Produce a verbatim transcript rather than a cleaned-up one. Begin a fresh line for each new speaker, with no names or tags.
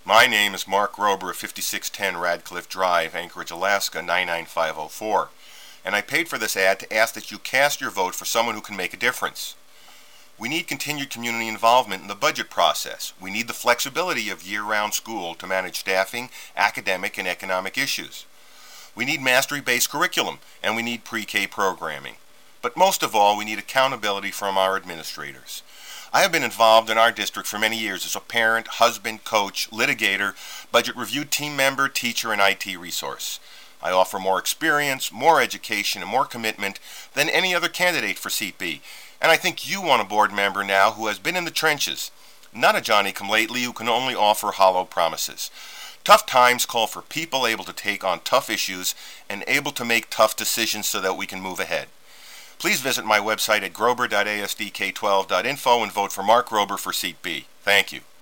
My name is Mark Grober of fifty-six ten Radcliffe Drive, Anchorage, Alaska, nine nine five oh four. And I paid for this ad to ask that you cast your vote for someone who can make a difference. We need continued community involvement in the budget process. We need the flexibility of year-round school to manage staffing, academic, and economic issues. We need mastery-based curriculum, and we need pre-K programming. But most of all, we need accountability from our administrators. I have been involved in our district for many years as a parent, husband, coach, litigator, budget review team member, teacher, and I T resource. I offer more experience, more education, and more commitment than any other candidate for Seat B. And I think you want a board member now who has been in the trenches, not a Johnny-come-lately who can only offer hollow promises. Tough times call for people able to take on tough issues and able to make tough decisions so that we can move ahead. Please visit my website at grober dot a s d k twelve dot info and vote for Mark Grober for Seat B. Thank you.